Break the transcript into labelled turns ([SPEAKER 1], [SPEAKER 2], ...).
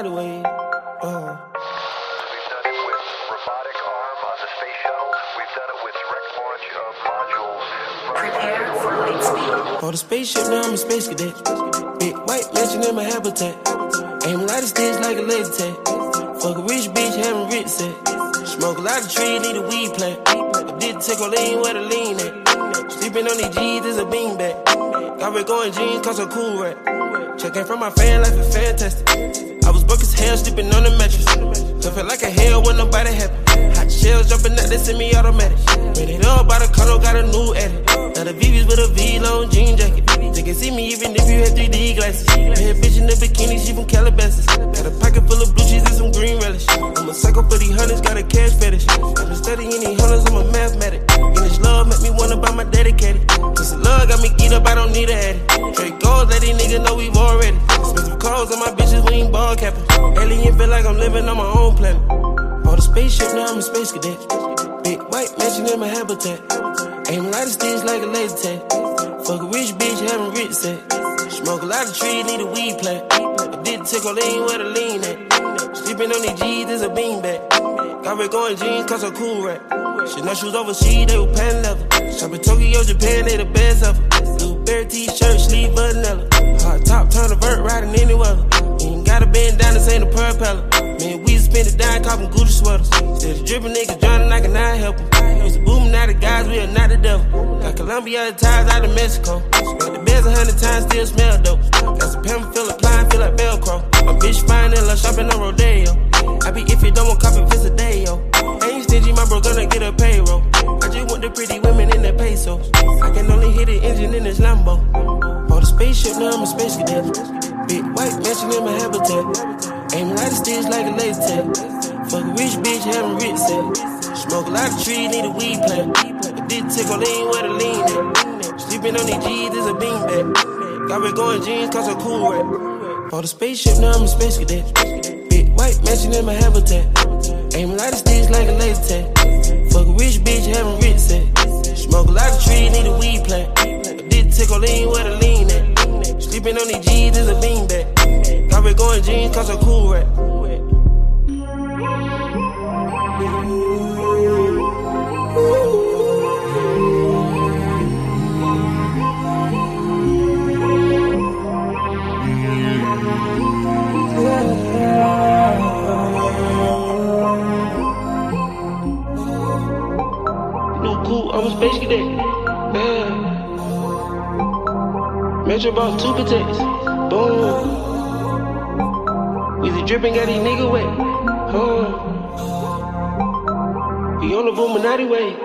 [SPEAKER 1] Illuminati way.
[SPEAKER 2] We've done it with robotic arm on the space shuttle. We've done it with direct launch of modules.
[SPEAKER 3] Prepare for light speed.
[SPEAKER 1] On the spaceship, now I'm a space cadet. Big white mansion in my habitat. Aim a lot of sticks like a laser tag. Fuck a rich bitch, having rich set. Smoke a lot of trees, need a weed plant. I did take a lean where the lean at. Sleeping on these G's is a beanbag. Got red going jeans, cause I'm cool rap. Checking from my fan life is fantastic. I was broke as hell, sleeping on the mattress. So felt like a hell when nobody happy. Hot shells jumping out, they send me automatic. Made it all by the condo, got a new edit. Now the VV's with a V-long jean jacket. They can see me even if you had 3D glasses. Bad bitch in the bikini, she from Calabasas. Got a pocket full of blue cheese and some green relish. I'm a psycho for these hunters, got a cash fetish. I've been studying these hunters, I'm a mathematic. And this love make me wanna buy my dedicated. Cause the love got me geeked up, I don't need a addict. Straight goals, let these niggas know we've already. Spend some calls on my bitches, we ain't ball capping. Alien feel like I'm living on my own planet. On the spaceship, now I'm a space cadet. Big white mansion in my habitat. Aim a lot of sticks like a laser tag. Fuck a rich bitch, having rich set. Smoke a lot of trees, need a weed plant. I did take a lean where the lean at. Sleeping on these G's is a beanbag. Got red going jeans, cause I'm cool rap. Shit, no shoes overseas, they were pan leather. Shop in Tokyo, Japan, they the best ever. Blueberry t-shirt, sleeve vanilla. Hard top, turn a vert, riding any weather. You ain't gotta bend down, this ain't a propeller. Man, we spend it down, copping Gucci sweaters. Said the drippin' niggas drowning, I cannot help them. Used to boom, now the guys, we are not the devil. Got Colombia ties out of Mexico. Got the beds 100 times, still smell dope. Got some pimp, feel applying, feel like Velcro. My bitch fine and love shopping on Rodeo. I be if you don't want copy, visit a day, yo. Ain't stingy, my bro gonna get a payroll. I just want the pretty women in the pesos. I can only hit the engine in this Lambo. On the spaceship, now I'm a space cadet. Big white mansion in my habitat. Aim a lot of sticks like a laser tag. Fuck a rich bitch, having rich set. Smoke a lot of trees, need a weed plant. I did take a lean where the lean at. Sleeping on these G's is a beanbag. Got red going jeans, cause I'm cool rap. On the spaceship, now I'm a space cadet. Big white mansion in my habitat. Aim a lot of sticks like a laser tag. Fuck a rich bitch, having rich set. Smoke a lot of trees, need a weed plant. I did take a lean where the lean at. Sleeping on these G's is a beanbag. Got red going jeans, cause I'm cool rap. I'm a space cadet. Yeah. Metro bought 2 protects. Boom. Weezy dripping, got these niggas wet. We on the Illuminati way.